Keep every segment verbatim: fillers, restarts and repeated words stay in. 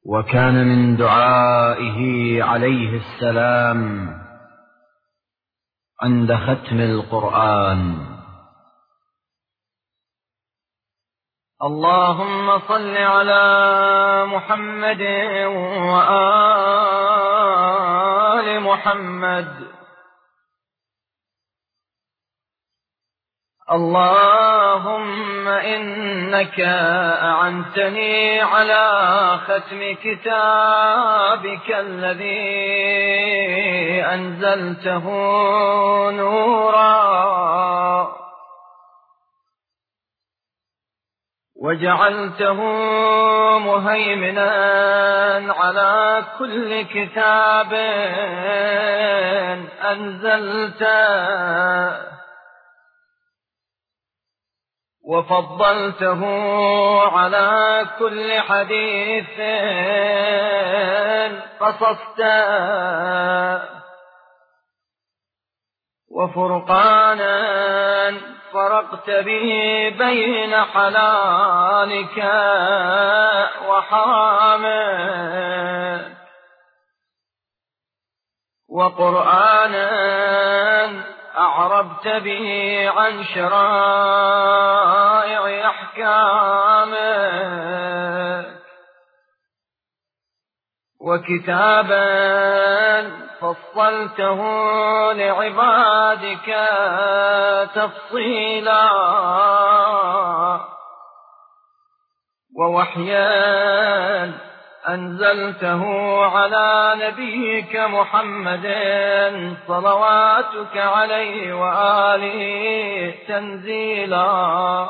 وكان من دعائه عليه السلام عند ختم القرآن: اللهم صل على محمد وآل محمد. اللهم إنك أعنتني على ختم كتابك الذي أنزلته نورا، وجعلته مهيمنا على كل كتاب أنزلته، وفضلته على كل حديث قصصته، وفرقانا فرقت به بين حلالك وحرامك، وقرآنا أعربت به عن شرائع أحكامك، وكتابا فصلته لعبادك تفصيلا، ووحيا أنزلته على نبيك محمد صلواتك عليه وآله تنزيلا،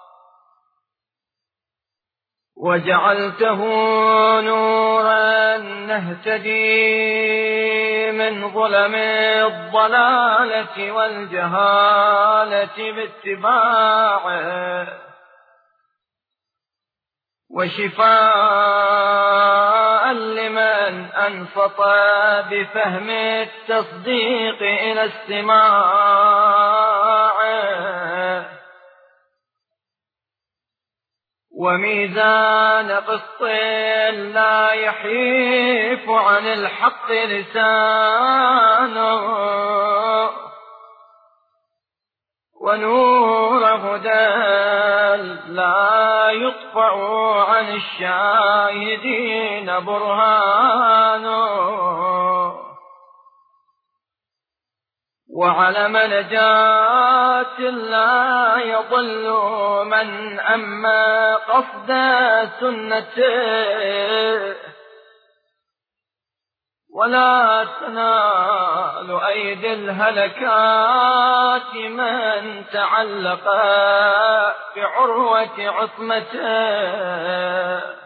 وجعلته نورا نهتدي من ظلم الضلالة والجهالة باتباعه، وشفاء لمن أنفط بفهم التصديق إلى استماعه، وميزان قسط لا يحيف عن الحق لسانه، ونور هدى لا يطفأ عن الشاهدين برهانه، وعلم نجاة لا يضل من أما قصد سنته، ولا تنال أيدي الهلكات من تعلق بعروة عصمته.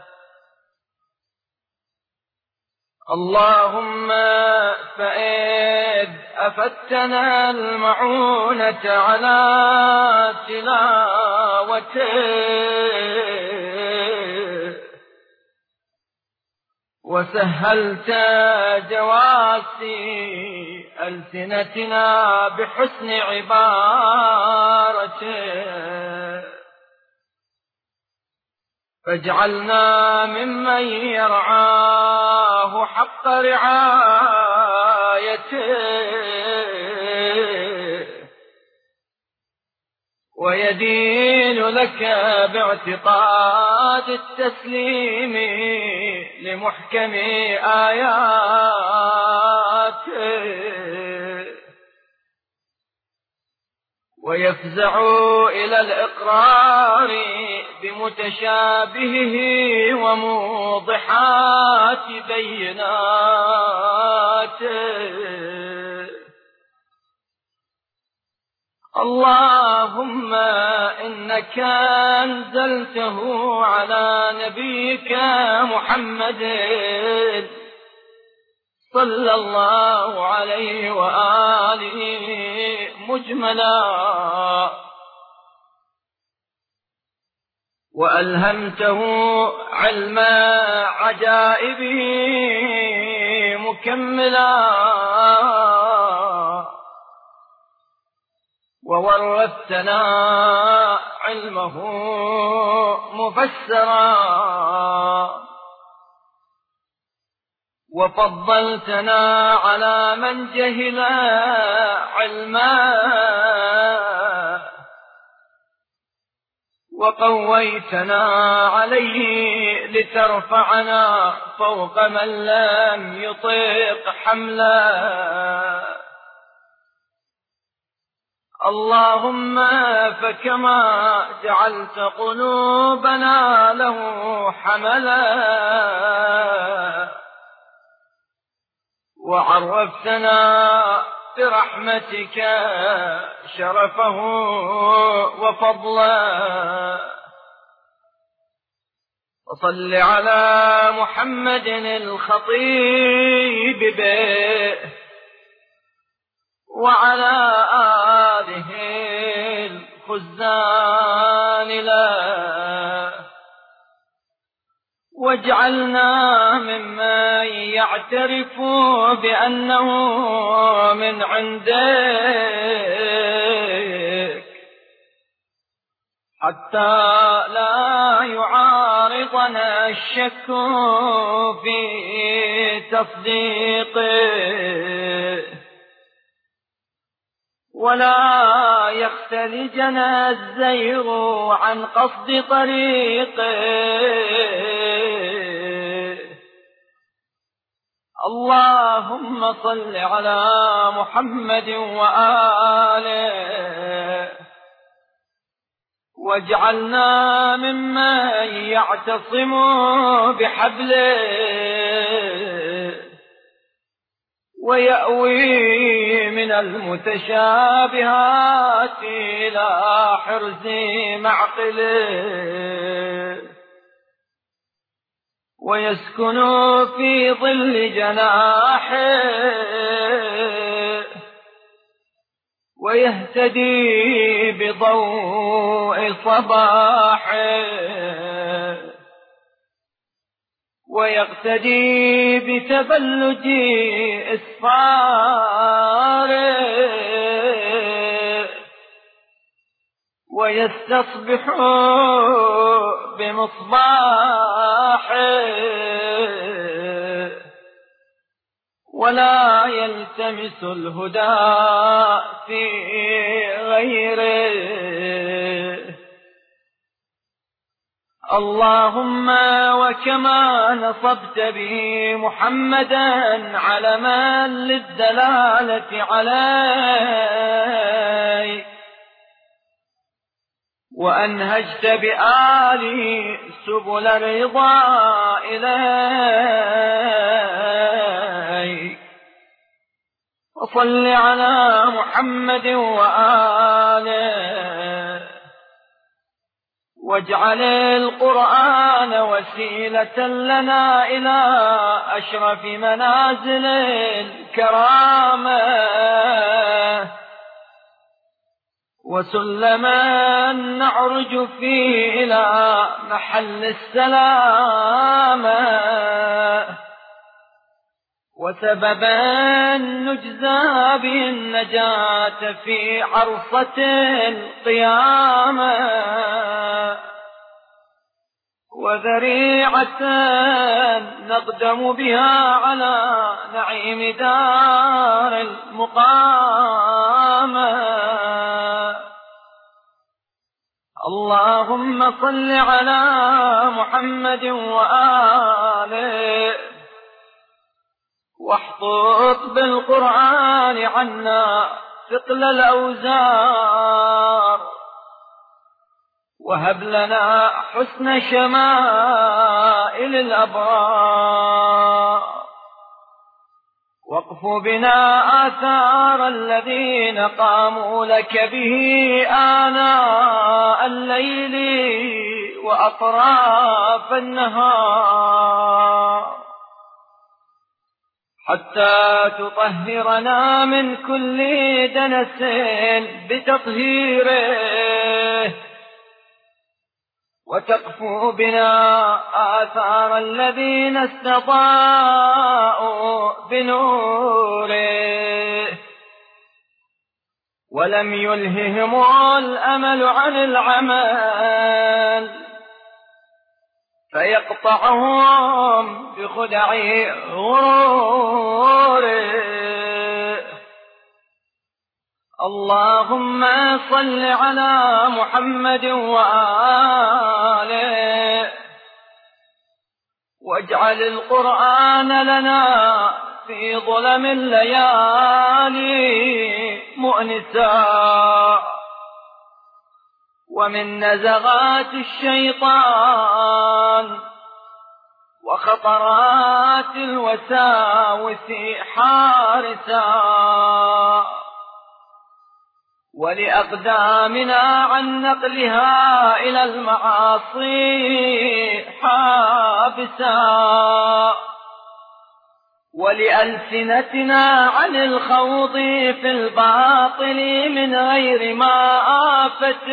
اللهم فإذ أفتنا المعونة على تلاوته، وسهلت جواسي ألسنتنا بحسن عبارته، فاجعلنا ممن يرعاه حق رعايته، ويدين لك باعتقاد التسليم لمحكم آياته، ويفزع إلى الإقرار بمتشابهه وموضحات بيناته. اللهم إنك أنزلته على نبيك محمد صلى الله عليه وآله مجملا، وألهمته علم عجائبه مكملا، وورثتنا علمه مفسرا، وفضلتنا على من جهل علما، وقويتنا عليه لترفعنا فوق من لم يطيق حملا. اللهم فكما جعلت قلوبنا له حملا، وعرفتنا برحمتك شرفه وفضلا، وصل على محمد الخطيب به وعلى آله الخزان له، واجعلنا ممن يعترف بأنه من عندك، حتى لا يعارضنا الشك في تصديقه، ولا يختلجنا الزيغ عن قصد طريقه. اللهم صل على محمد وآله، واجعلنا ممن يعتصم بحبله ويأوي من المتشابهات إلى حرز معقله، ويسكن في ظل جناحه، ويهتدي بضوء صباحه، ويقتدي بتبلج إسفاره، ويستصبح بمصباحه، ولا يلتمس الهدى في غيره. اللهم وكما نصبت به محمدا علما للدلالة عليك، وأنهجت بآله سبل الرضا إليك، وصل على محمد وآله، واجعل القرآن وسيلة لنا إلى أشرف منازل الكرامة، وسلما نعرج فيه إلى محل السلامة، وسببا نجزى به النجاة في عرصة القيامة، وذريعة نقدم بها على نعيم دار المقامة. اللهم صل على محمد وآله، واحطط بالقرآن عنا ثقل الأوزار، وهب لنا حسن شمائل الأبرار، واقف بنا آثار الذين قاموا لك به آناء الليل وأطراف النهار، حتى تطهرنا من كل دنس بتطهيره، وتقفو بنا آثار الذين استضاءوا بنوره، ولم يلههم الأمل عن العمل، فيقطعهم بخدع غروره. اللهم صل على محمد وآله، واجعل القرآن لنا في ظلم الليالي مؤنسا، ومن نزغات الشيطان وخطرات الوساوس حارسا، ولأقدامنا عن نقلها إلى المعاصي حابسا، ولألسنتنا عن الخوض في الباطل من غير ما آفة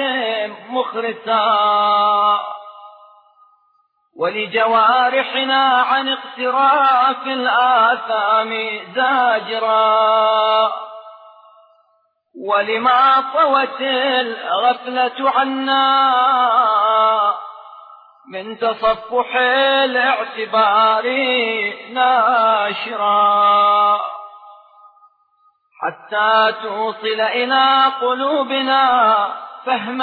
مخرسا، ولجوارحنا عن اقتراف الآثام زاجرا، ولما طوت الغفلة عنا من تصفح الاعتبار ناشرا، حتى توصل إلى قلوبنا فهم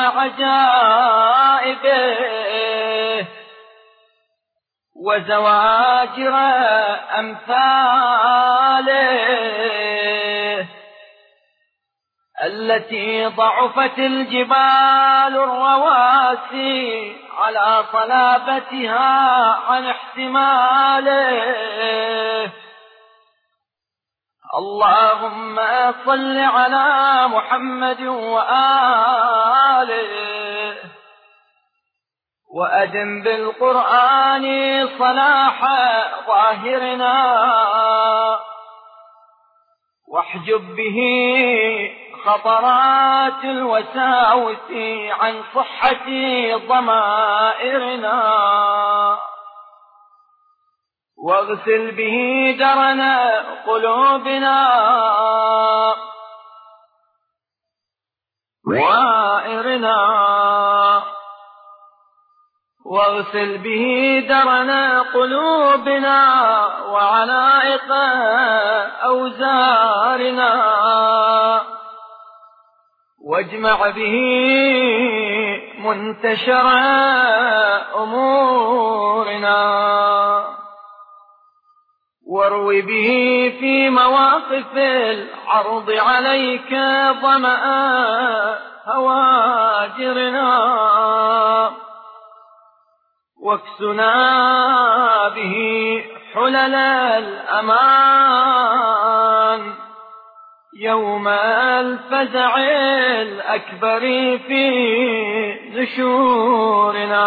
عجائبه وزواجر أمثاله، التي ضعفت الجبال الرواسي على صلابتها عن احتماله. اللهم صل على محمد وآله، وأدم بالقرآن صلاح ظاهرنا، واحجب به خطرات الوساوس عن صحة ضمائرنا، واغسل به درنا قلوبنا وائرنا، واغسل به درنا قلوبنا وعلائق أوزارنا، واجمع به منتشر أمورنا، واروي به في مواقف العرض عليك ظمأ هواجرنا، واكسنا به حلل الأمان يوم الفزع الأكبر في نشورنا.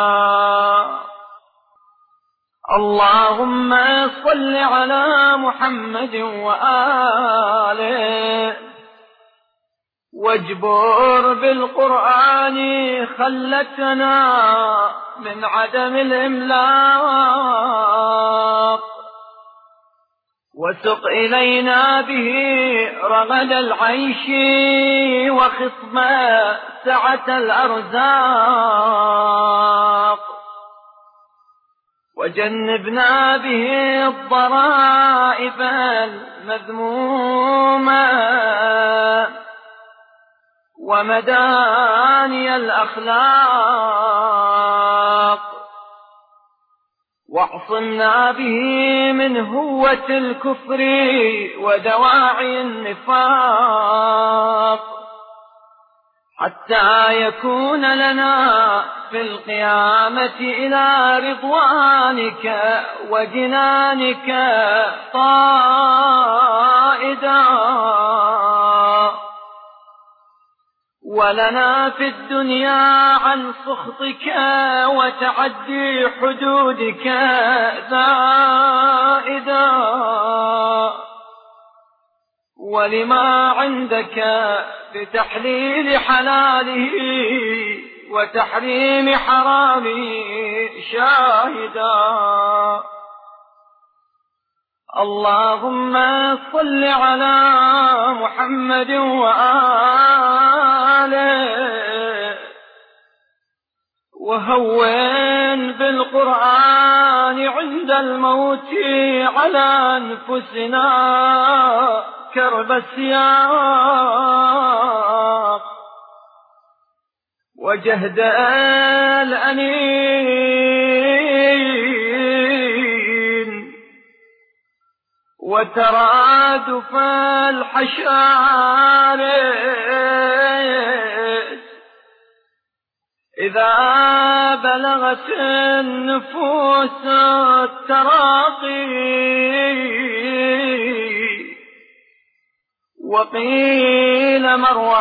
اللهم صل على محمد وآله، واجبر بالقرآن خلتنا من عدم الإملاق، وسق إلينا به رغد العيش وخصم سعة الأرزاق، وجنبنا به الضرائب المذمومة ومداني الأخلاق، واعصمنا به من هوة الكفر ودواعي النفاق، حتى يكون لنا في القيامة إلى رضوانك وجنانك طائدا، ولنا في الدنيا عن سخطك وتعدي حدودك زائدا، ولما عندك بتحليل حلاله وتحريم حرامه شاهدا. اللهم صل على محمد وآله، وهون بالقرآن عند الموت على أنفسنا كرب السياق وجهد الأنين وترادف الحشارس إذا بلغت النفوس التراقي وقيل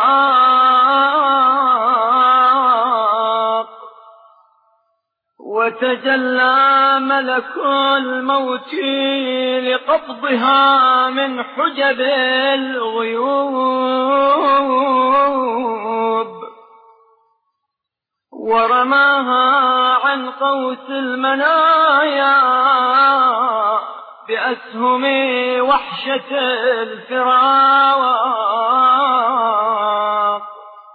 مرواق وتجلى ملك الموت لقبضها من حجب الغيوب ورماها عن قوس المنايا بأسهم وحشة الفراق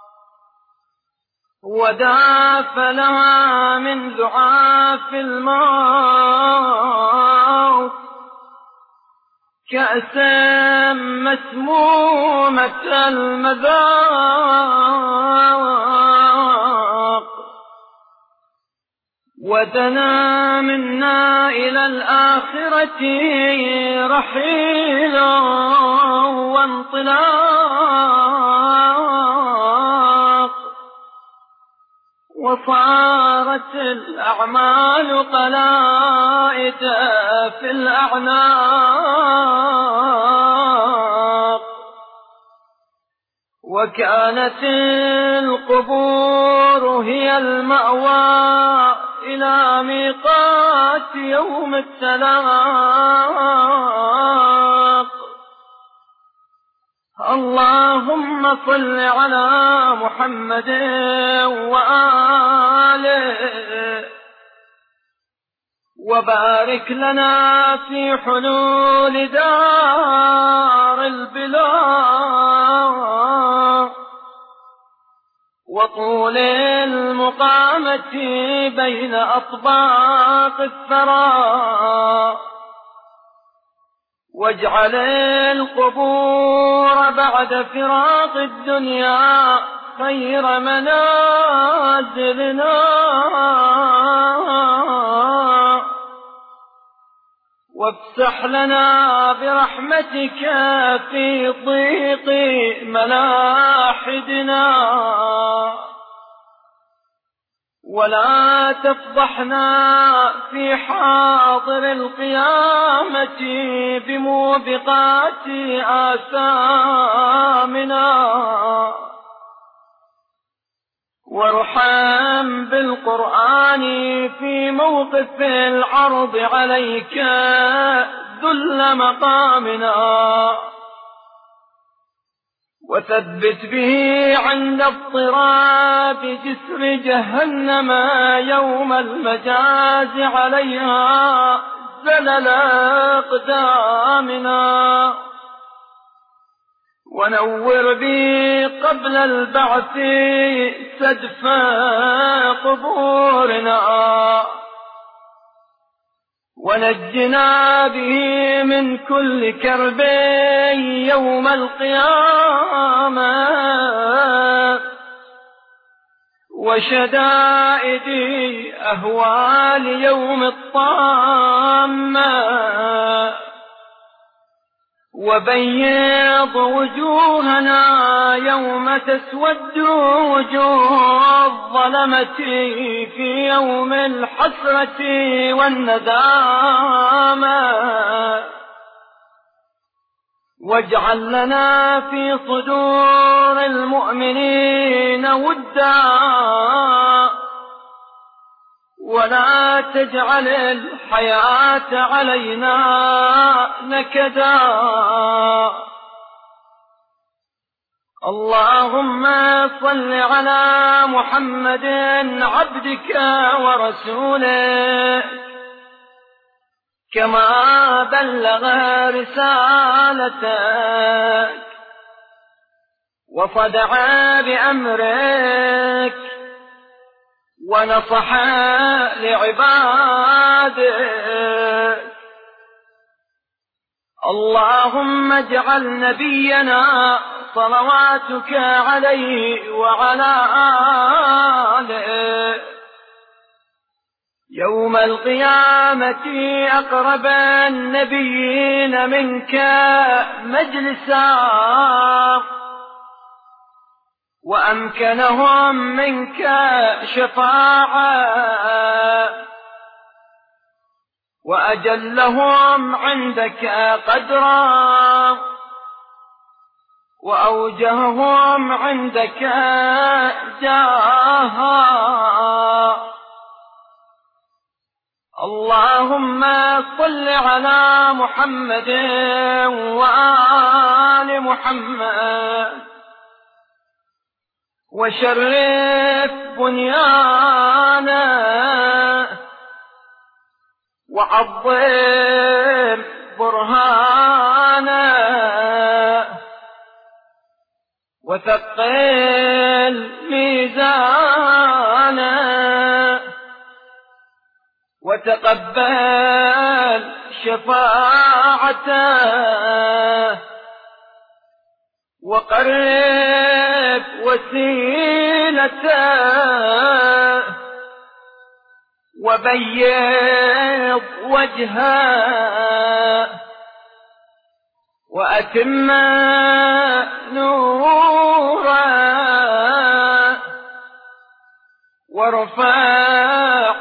وداف لها من ذعاف الموت كأسا مسمومة المذاق ودنا منا إلى الآخرة رحيلا وانطلاق وصارت الأعمال قلائد في الأعناق وكانت القبور هي المأوى إلى ميقات يوم التلاق اللهم صل على محمد وآله وبارك لنا في حلول دار البلاء وطول المقامة بين أطباق الثرى واجعل القبور بعد فراق الدنيا خير منازلنا وافسح لنا برحمتك في ضيق ملاحدنا ولا تفضحنا في حاضر القيامة بموبقات آثامنا وارحم بالقرآن في موقف العرض عليك ذل مقامنا وثبت به عند اضطراب جسر جهنم يوم المجاز عليها زلل أقدامنا ونور بي قبل البعث سدف قبورنا ونجنا به من كل كرب يوم القيامة وشدائد أهوال يوم الطامة وبيض وجوهنا يوم تسود وجوه الظلمة في يوم الحسرة والندامة واجعل لنا في صدور المؤمنين ودا ولا تجعل الحياة علينا نكدا اللهم صل على محمد عبدك ورسولك كما بلغ رسالتك وصدع بأمرك ونصح لعباده. اللهم اجعل نبينا صلواتك عليه وعلى آله يوم القيامة أقرب النبيين منك مجلسا وأمكنهم منك شفاعة وأجلهم عندك قدرا وأوجههم عندك جاها. اللهم صل على محمد وآل محمد وشرف بنيانه وعظم برهانه وثقل ميزانه وتقبل شفاعته وقرب وسيلته وبيض وجهه وأتم نوره وارفع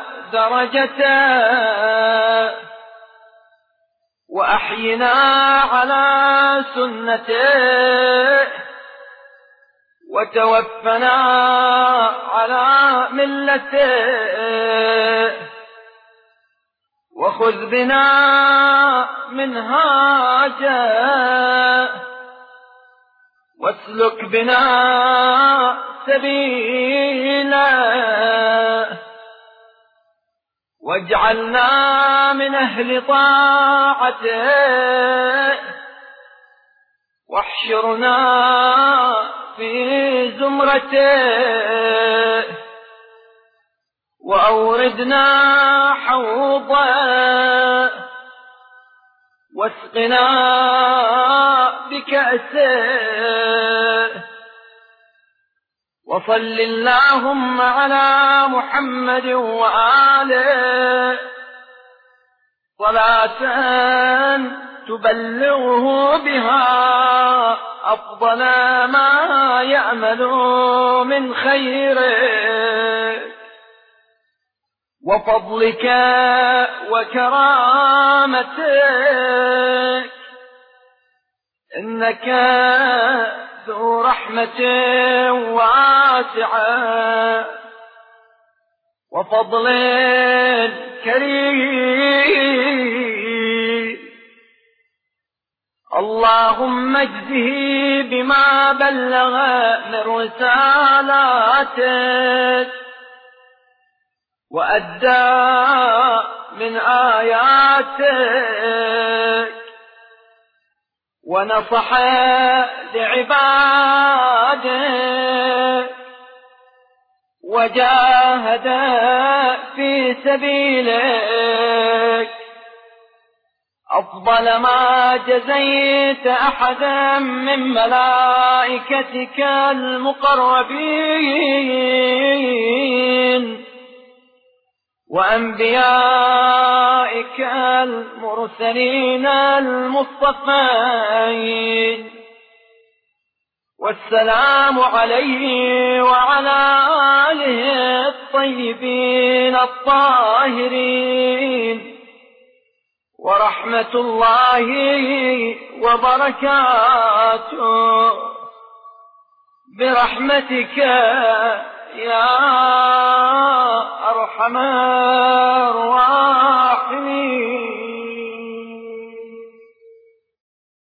درجته وأحينا على سنته وتوفنا على ملته وخذ بنا منهاجه واسلك بنا سبيله واجعلنا من أهل طاعته واحشرنا في زمرته وأوردنا حوضه واسقنا بكأسه وصل اللهم على محمد وآله صلاة تبلغه بها أفضل ما يأمل من خيرك وفضلك وكرامتك إنك ذو رحمة واسعة وفضل كريم. اللهم اجزه بما بلغ من رسالاتك وأدى من آياتك ونصح لعبادك وجاهد في سبيلك أفضل ما جزيت أحدا من ملائكتك المقربين وأنبيائك المرسلين المصطفين والسلام عليه وعلى آله الطيبين الطاهرين ورحمة الله وبركاته برحمتك يا أرحم